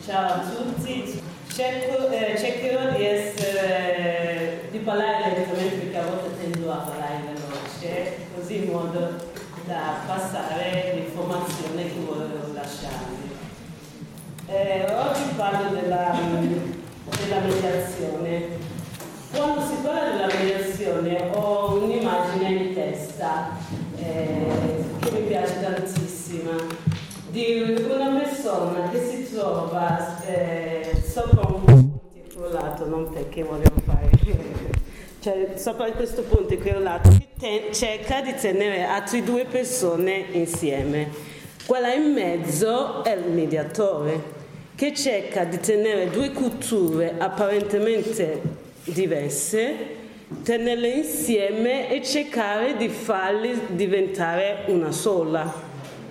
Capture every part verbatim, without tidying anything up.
Ciao a tutti, cerco, eh, cercherò di essere, di parlare lentamente perché a volte tendo a parlare veloce, così in modo da passare l'informazione che volevo lasciarvi. Eh, oggi parlo della, della mediazione. Quando si parla della mediazione ho un'immagine in testa eh, che mi piace tantissima, di una persona che si trova eh, sopra un ponte crollato, non perché volevo fare, cioè sopra questo ponte crollato, che ten- cerca di tenere altre due persone insieme. Quella in mezzo è il mediatore, che cerca di tenere due culture apparentemente diverse, tenerle insieme e cercare di farle diventare una sola.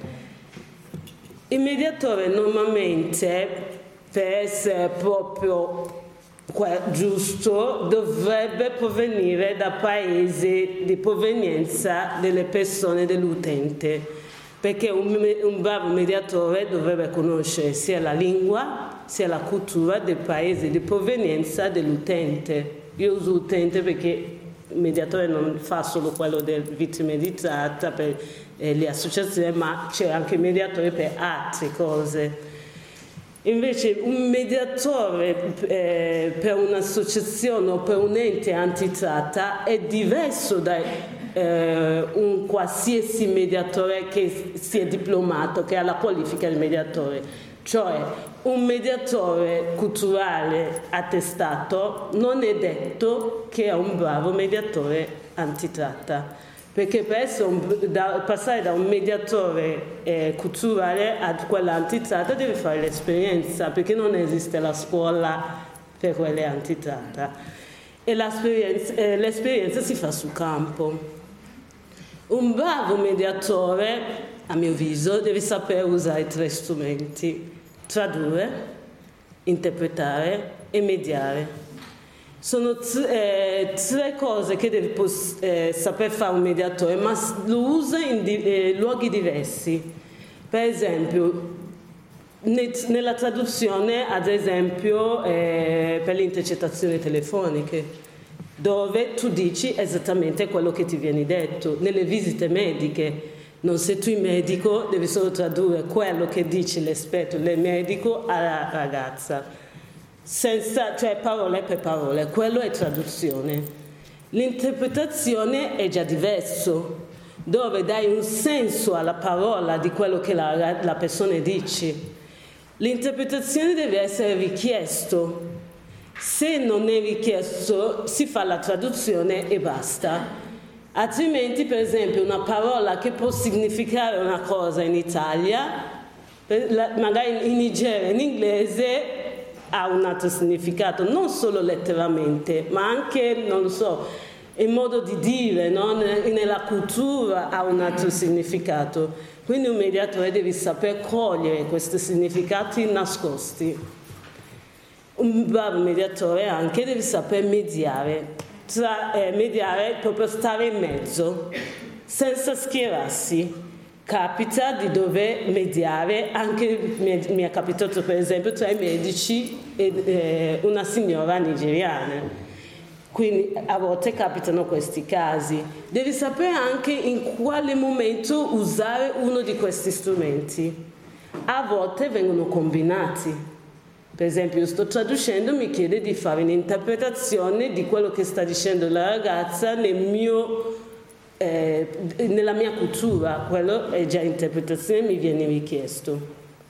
Il mediatore normalmente, per essere proprio giusto, dovrebbe provenire da paesi di provenienza delle persone, dell'utente, perché un, un bravo mediatore dovrebbe conoscere sia la lingua sia la cultura del paese di provenienza dell'utente. Io uso utente perché il mediatore non fa solo quello delle vittime di tratta per eh, le associazioni, ma c'è anche il mediatore per altre cose. Invece un mediatore eh, per un'associazione o per un ente antitratta è diverso da eh, un qualsiasi mediatore che sia diplomato, che ha la qualifica di mediatore. Cioè un mediatore culturale attestato non è detto che è un bravo mediatore antitratta, perché per essere un, da, passare da un mediatore eh, culturale a quella antitratta deve fare l'esperienza, perché non esiste la scuola per quelle antitratta e l'esperienza, eh, l'esperienza si fa sul campo. Un bravo mediatore, a mio avviso, deve sapere usare tre strumenti: tradurre, interpretare e mediare. Sono tre, eh, tre cose che deve eh, saper fare un mediatore, ma lo usa in di, eh, luoghi diversi. Per esempio, ne, nella traduzione, ad esempio, eh, per le intercettazioni telefoniche, dove tu dici esattamente quello che ti viene detto. Nelle visite mediche, non sei tu il medico, devi solo tradurre quello che dice l'esperto, il medico, alla ragazza, senza, cioè parole per parole. Quello è traduzione. L'interpretazione è già diverso, dove dai un senso alla parola di quello che la, la persona dice. L'interpretazione deve essere richiesto. Se non è richiesto, si fa la traduzione e basta. Altrimenti, per esempio, una parola che può significare una cosa in Italia, magari in Nigeria, in inglese, ha un altro significato, non solo letteralmente, ma anche, non lo so, il modo di dire, no? Nella cultura ha un altro significato. Quindi un mediatore deve saper cogliere questi significati nascosti. Un bravo mediatore anche deve saper mediare. Tra, eh, mediare proprio stare in mezzo senza schierarsi. Capita di dover mediare, anche mi è, mi è capitato per esempio tra i medici e eh, una signora nigeriana, quindi a volte capitano questi casi. Devi sapere anche in quale momento usare uno di questi strumenti. A volte vengono combinati. Per esempio, io sto traducendo, mi chiede di fare un'interpretazione di quello che sta dicendo la ragazza nel mio, eh, nella mia cultura. Quello è già interpretazione, mi viene richiesto.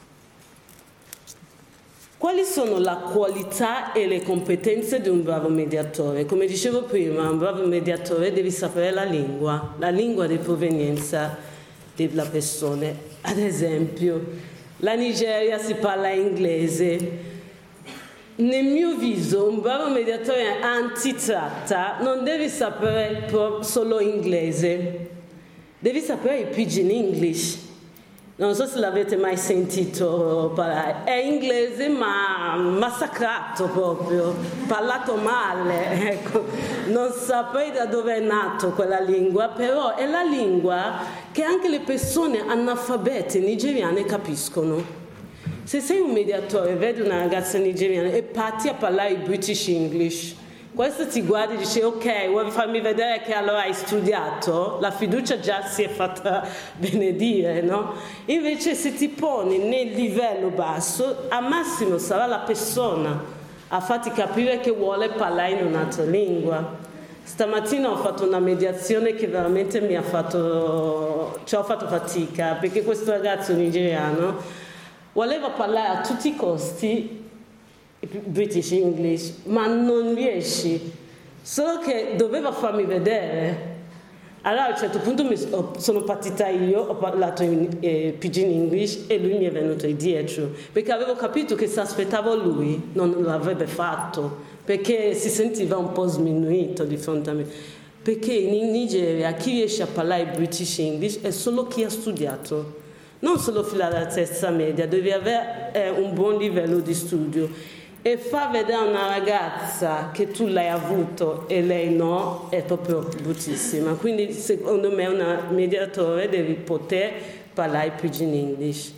Quali sono la qualità e le competenze di un bravo mediatore? Come dicevo prima, un bravo mediatore deve sapere la lingua, la lingua di provenienza della persona. Ad esempio, la Nigeria si parla inglese. Nel mio avviso, un bravo mediatore antitratta non deve sapere solo inglese, devi sapere il pidgin English. Non so se l'avete mai sentito parlare. È inglese ma massacrato proprio, parlato male. Ecco. Non saprei da dove è nato quella lingua, però è la lingua che anche le persone analfabete nigeriane capiscono. Se sei un mediatore, vedi una ragazza nigeriana e parti a parlare British English, questo ti guarda e dice ok, vuoi farmi vedere che allora hai studiato? La fiducia già si è fatta benedire, no? Invece se ti poni nel livello basso, al massimo sarà la persona a farti capire che vuole parlare in un'altra lingua. Stamattina ho fatto una mediazione che veramente mi ha fatto, cioè ho fatto fatica, perché questo ragazzo nigeriano voleva parlare a tutti i costi British English, ma non riesci, solo che doveva farmi vedere. Allora a un certo punto mi sono partita io, ho parlato in eh, Pidgin English e lui mi è venuto dietro, perché avevo capito che se aspettavo lui non l'avrebbe fatto, perché si sentiva un po' sminuito di fronte a me. Perché in Nigeria chi riesce a parlare British English è solo chi ha studiato, non solo fino alla terza media, devi avere eh, un buon livello di studio. E far vedere a una ragazza che tu l'hai avuto e lei no è proprio bruttissima. Quindi secondo me un mediatore deve poter parlare Pidgin English.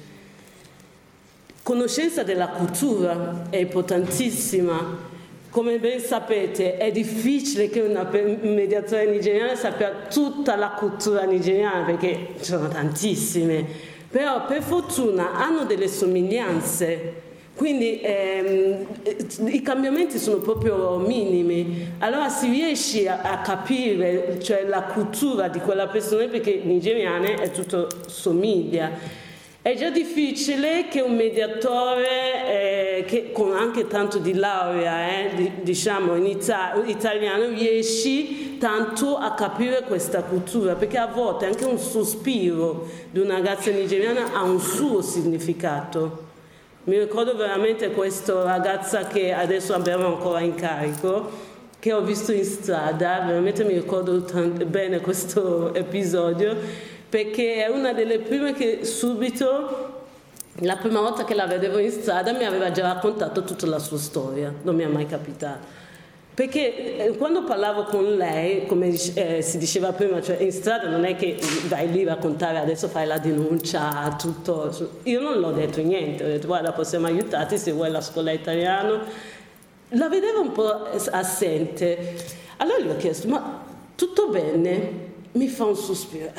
Conoscenza della cultura è importantissima. Come ben sapete è difficile che una mediatore nigeriana sappia tutta la cultura nigeriana, perché ci sono tantissime, però per fortuna hanno delle somiglianze. Quindi ehm, i cambiamenti sono proprio minimi, allora si riesce a, a capire, cioè, la cultura di quella persona, perché nigeriane è tutto somiglia. È già difficile che un mediatore eh, che con anche tanto di laurea eh, di, diciamo in Ita- italiano riesci tanto a capire questa cultura, perché a volte anche un sospiro di una ragazza nigeriana ha un suo significato. Mi ricordo veramente questa ragazza che adesso abbiamo ancora in carico, che ho visto in strada, veramente mi ricordo tanto bene questo episodio, perché è una delle prime che subito, la prima volta che la vedevo in strada, mi aveva già raccontato tutta la sua storia, non mi è mai capitato. Perché quando parlavo con lei, come eh, si diceva prima, cioè in strada non è che vai lì a raccontare adesso fai la denuncia, tutto. Io non l'ho detto niente, ho detto guarda possiamo aiutarti se vuoi la scuola italiana. La vedevo un po' assente. Allora gli ho chiesto ma tutto bene? Mi fa un sospiro.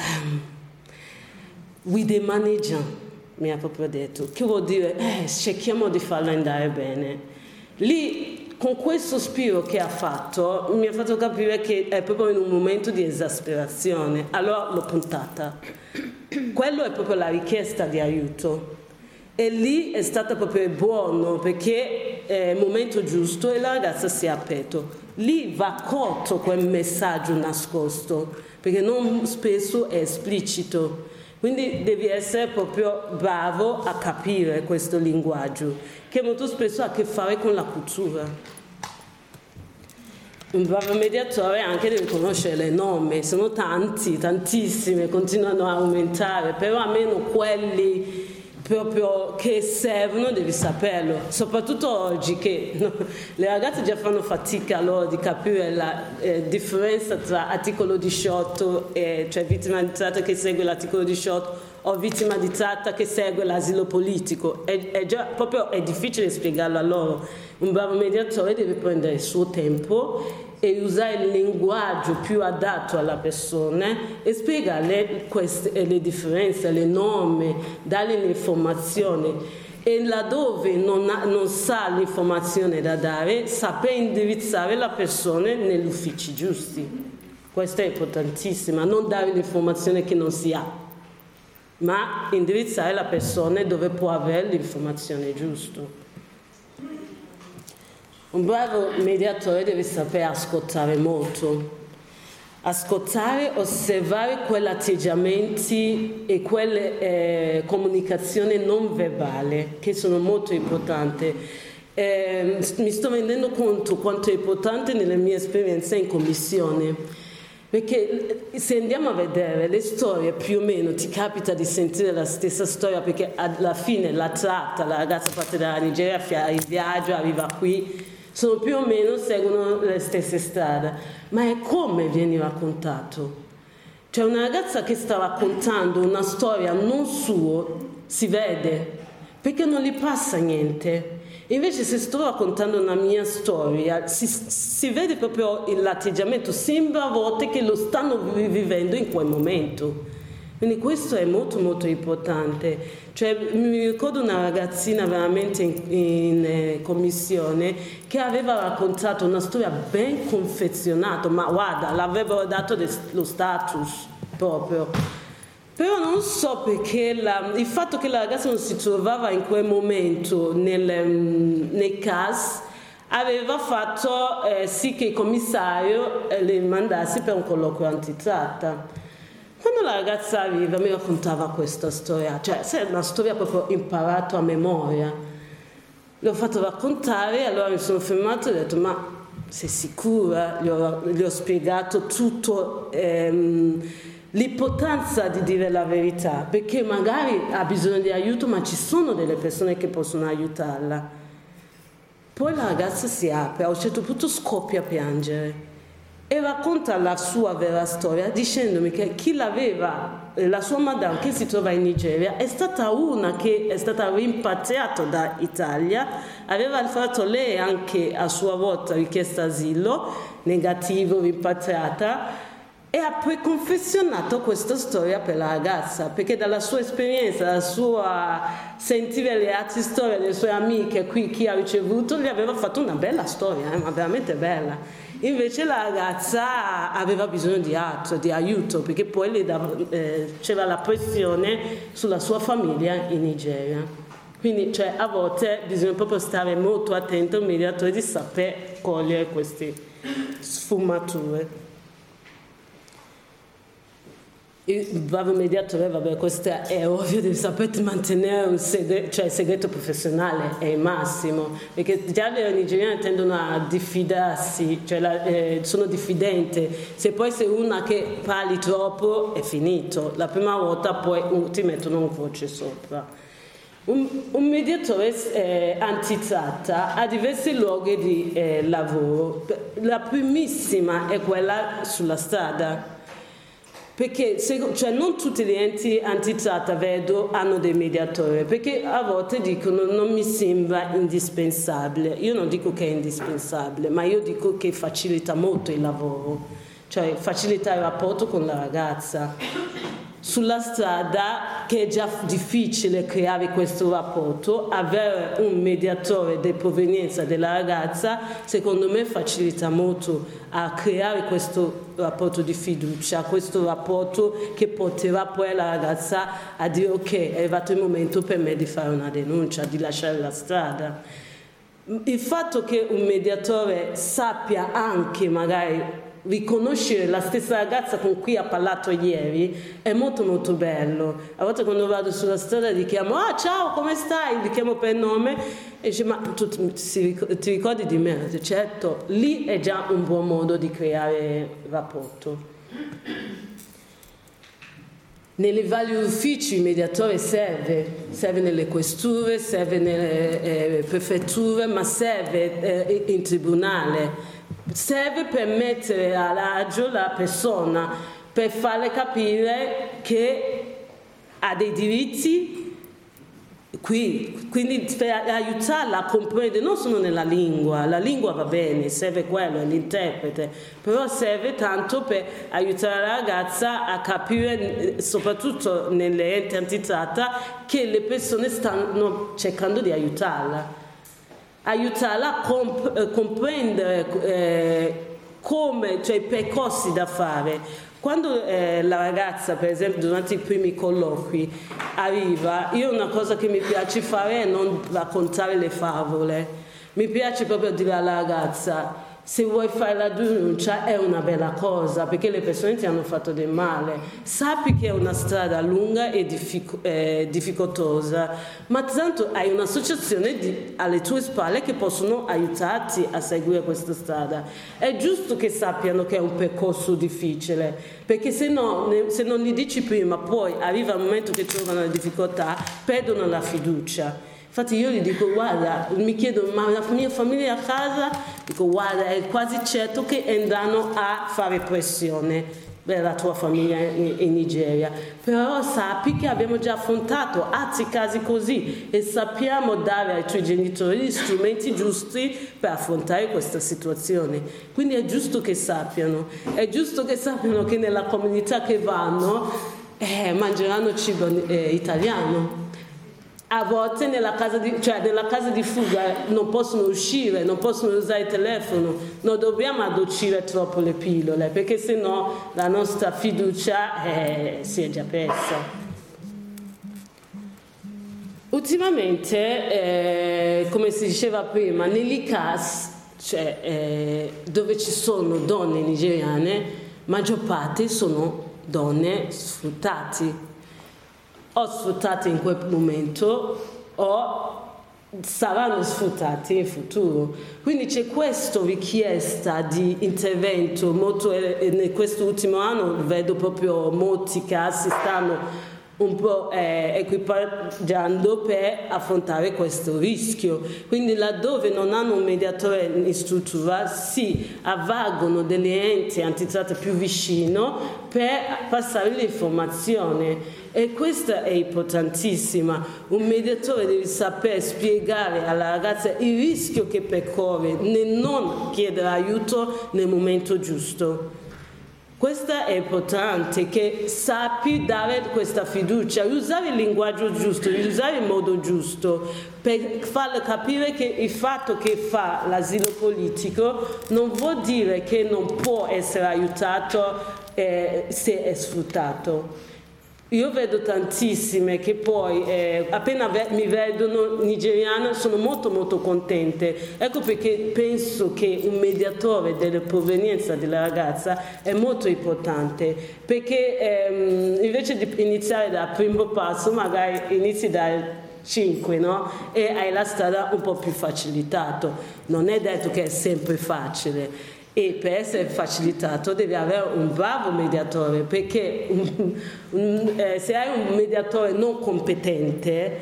We the manager, mi ha proprio detto, che vuol dire eh, cerchiamo di farla andare bene. Lì con quel sospiro che ha fatto mi ha fatto capire che è proprio in un momento di esasperazione, allora l'ho puntata. Quello è proprio la richiesta di aiuto e lì è stato proprio buono, perché è il momento giusto e la ragazza si è aperto. Lì va colto quel messaggio nascosto, perché non spesso è esplicito. Quindi devi essere proprio bravo a capire questo linguaggio, che molto spesso ha a che fare con la cultura. Un bravo mediatore anche deve conoscere le norme, sono tanti, tantissime, continuano a aumentare, però almeno quelli proprio che servono devi saperlo, soprattutto oggi che no, le ragazze già fanno fatica loro di capire la eh, differenza tra articolo diciotto e cioè vittima di tratta che segue l'articolo diciotto o vittima di tratta che segue l'asilo politico, è, è già proprio è difficile spiegarlo a loro. Un bravo mediatore deve prendere il suo tempo e usare il linguaggio più adatto alla persona e spiegare queste, le differenze, le norme, dargli le informazioni e laddove non, ha, non sa l'informazione da dare, saper indirizzare la persona negli uffici giusti. Questo è importantissimo, non dare l'informazione che non si ha, ma indirizzare la persona dove può avere l'informazione giusta. Un bravo mediatore deve sapere ascoltare molto, ascoltare, osservare quegli atteggiamenti e quelle eh, comunicazioni non verbali che sono molto importanti. Eh, mi sto rendendo conto quanto è importante nelle mie esperienze in commissione, perché se andiamo a vedere le storie più o meno ti capita di sentire la stessa storia, perché alla fine la tratta, la ragazza parte dalla Nigeria, fa il viaggio, arriva qui, sono più o meno, seguono le stesse strade, ma è come viene raccontato. Cioè una ragazza che sta raccontando una storia non sua, si vede, perché non gli passa niente. Invece se sto raccontando una mia storia, si, si vede proprio l'atteggiamento, sembra a volte che lo stanno vivendo in quel momento. Quindi questo è molto molto importante. Cioè, mi ricordo una ragazzina veramente in, in eh, commissione che aveva raccontato una storia ben confezionata, ma guarda, l'avevano dato lo status proprio. Però non so perché la, il fatto che la ragazza non si trovava in quel momento nel, nel C A S aveva fatto eh, sì che il commissario eh, le mandasse per un colloquio antitratta. Quando la ragazza arriva mi raccontava questa storia, cioè è una storia proprio imparata a memoria. L'ho fatto raccontare, allora mi sono fermata e ho detto ma sei sicura? Gli ho, gli ho spiegato tutto, ehm, l'importanza di dire la verità, perché magari ha bisogno di aiuto ma ci sono delle persone che possono aiutarla. Poi la ragazza si apre, a un certo punto scoppia a piangere e racconta la sua vera storia dicendomi che chi l'aveva, la sua madame che si trova in Nigeria, è stata una che è stata rimpatriata da Italia, aveva fatto lei anche a sua volta richiesta asilo, negativo, rimpatriata, e ha preconfezionato questa storia per la ragazza, perché dalla sua esperienza, dalla sua sentire le altre storie delle sue amiche, qui chi ha ricevuto, gli aveva fatto una bella storia, eh, ma veramente bella. Invece la ragazza aveva bisogno di altro, di aiuto, perché poi le dava, eh, c'era la pressione sulla sua famiglia in Nigeria. Quindi cioè, a volte bisogna proprio stare molto attento al mediatore di saper cogliere queste sfumature. Il bravo mediatore, vabbè, questo è ovvio, devi saper mantenere un segreto, cioè il segreto professionale è il massimo, perché già le nigeriane tendono a diffidarsi, cioè la, eh, sono diffidenti, se poi sei una che parli troppo è finito, la prima volta poi uh, ti mettono un voce sopra. Un, un mediatore eh, antitratta ha diversi luoghi di eh, lavoro, la primissima è quella sulla strada. Perché se, cioè non tutti gli enti antitratta vedo hanno dei mediatori, perché a volte dicono non mi sembra indispensabile. Io non dico che è indispensabile, ma io dico che facilita molto il lavoro, cioè facilita il rapporto con la ragazza. Sulla strada, che è già difficile creare questo rapporto, avere un mediatore di provenienza della ragazza secondo me facilita molto a creare questo rapporto di fiducia, questo rapporto che porterà poi la ragazza a dire ok, è arrivato il momento per me di fare una denuncia, di lasciare la strada. Il fatto che un mediatore sappia anche magari riconoscere la stessa ragazza con cui ha parlato ieri è molto molto bello. A volte quando vado sulla strada gli chiamo ah ciao come stai, gli chiamo per nome e dice ma tu ti ricordi di me? Dice, certo, lì è già un buon modo di creare rapporto. Nei vari uffici il mediatore serve, serve nelle questure, serve nelle eh, prefetture, ma serve eh, in tribunale. Serve per mettere all'agio la persona, per farle capire che ha dei diritti qui, quindi per aiutarla a comprendere, non solo nella lingua, la lingua va bene, serve quello, è l'interprete, però serve tanto per aiutare la ragazza a capire, soprattutto nelle enti antitratta, che le persone stanno cercando di aiutarla. Aiutarla a comp- comprendere eh, come, cioè i percorsi da fare. Quando eh, la ragazza, per esempio, durante i primi colloqui arriva, io una cosa che mi piace fare è non raccontare le favole. Mi piace proprio dire alla ragazza, se vuoi fare la denuncia è una bella cosa, perché le persone ti hanno fatto del male. Sappi che è una strada lunga e diffic- eh, difficoltosa, ma tanto hai un'associazione di, alle tue spalle che possono aiutarti a seguire questa strada. È giusto che sappiano che è un percorso difficile, perché se, no, ne, se non gli dici prima, poi arriva il momento che trovano le difficoltà, perdono la fiducia. Infatti io gli dico guarda, mi chiedo ma la mia famiglia a casa, dico guarda è quasi certo che andranno a fare pressione, per la tua famiglia in, in Nigeria, però sappi che abbiamo già affrontato altri casi così e sappiamo dare ai tuoi genitori gli strumenti giusti per affrontare questa situazione. Quindi è giusto che sappiano, è giusto che sappiano che nella comunità che vanno eh, mangeranno cibo eh, italiano. A volte nella casa, di, cioè nella casa di fuga non possono uscire, non possono usare il telefono, non dobbiamo addolcire troppo le pillole, perché sennò la nostra fiducia eh, si è già persa. Ultimamente, eh, come si diceva prima, negli casi, cioè, eh, dove ci sono donne nigeriane, maggior parte sono donne sfruttate. O sfruttate in quel momento o saranno sfruttati in futuro. Quindi c'è questa richiesta di intervento molto, in questo ultimo anno vedo proprio molti casi stanno un po' eh, equipaggiando per affrontare questo rischio. Quindi laddove non hanno un mediatore in struttura si avvalgono degli enti antitratta più vicino per passare l'informazione. E questa è importantissima. Un mediatore deve saper spiegare alla ragazza il rischio che percorre nel non chiedere aiuto nel momento giusto. Questo è importante, che sappi dare questa fiducia, usare il linguaggio giusto, usare il modo giusto per farle capire che il fatto che fa l'asilo politico non vuol dire che non può essere aiutato eh, se è sfruttato. Io vedo tantissime che poi eh, appena mi vedono nigeriane sono molto molto contente. Ecco perché penso che un mediatore della provenienza della ragazza è molto importante, perché ehm, invece di iniziare dal primo passo magari inizi dal cinque, no? E hai la strada un po' più facilitato. Non è detto che è sempre facile. E per essere facilitato devi avere un bravo mediatore, perché un, un, eh, se hai un mediatore non competente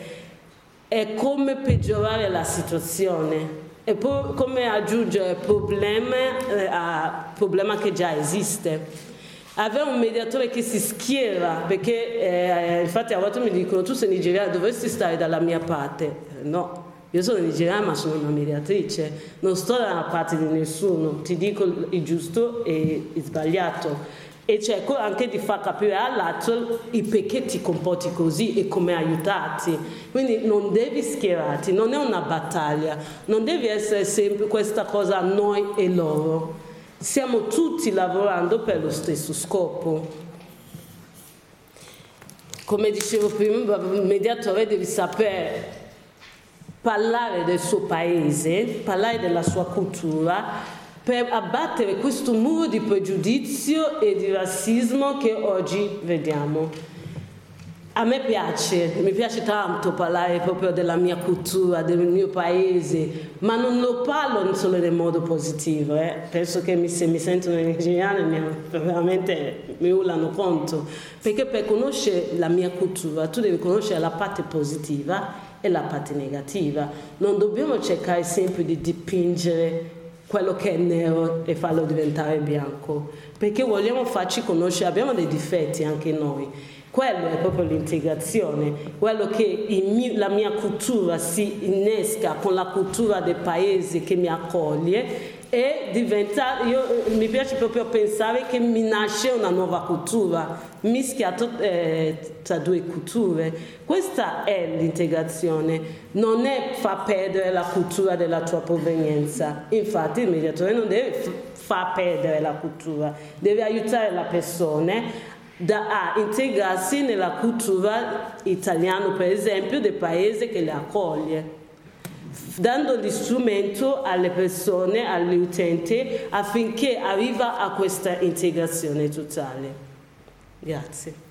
è come peggiorare la situazione, è come aggiungere problemi eh, a problema che già esiste. Avere un mediatore che si schiera, perché eh, infatti a volte mi dicono tu sei nigeriano, dovresti stare dalla mia parte. No. Io sono nigeriana ma sono una mediatrice, non sto dalla parte di nessuno, ti dico il giusto e il sbagliato e cerco anche di far capire all'altro il perché ti comporti così e come aiutarti. Quindi non devi schierarti, non è una battaglia, non devi essere sempre questa cosa noi e loro, stiamo tutti lavorando per lo stesso scopo. Come dicevo prima, il mediatore deve sapere parlare del suo paese, parlare della sua cultura, per abbattere questo muro di pregiudizio e di razzismo che oggi vediamo. A me piace, mi piace tanto parlare proprio della mia cultura, del mio paese, ma non lo parlo solo nel modo positivo. Eh. Penso che se mi sentono i nigeriani mi, veramente mi urlano contro, perché per conoscere la mia cultura tu devi conoscere la parte positiva e la parte negativa. Non dobbiamo cercare sempre di dipingere quello che è nero e farlo diventare bianco, perché vogliamo farci conoscere, abbiamo dei difetti anche noi. Quello è proprio l'integrazione, quello che il, la mia cultura si innesca con la cultura del paese che mi accoglie e diventa, io, mi piace proprio pensare che mi nasce una nuova cultura, mischiato eh, tra due culture. Questa è l'integrazione, non è far perdere la cultura della tua provenienza. Infatti il mediatore non deve far perdere la cultura, deve aiutare la persona da, a integrarsi nella cultura italiana, per esempio, del paese che le accoglie, dando gli strumenti alle persone, agli utenti, affinché arriva a questa integrazione totale. Grazie.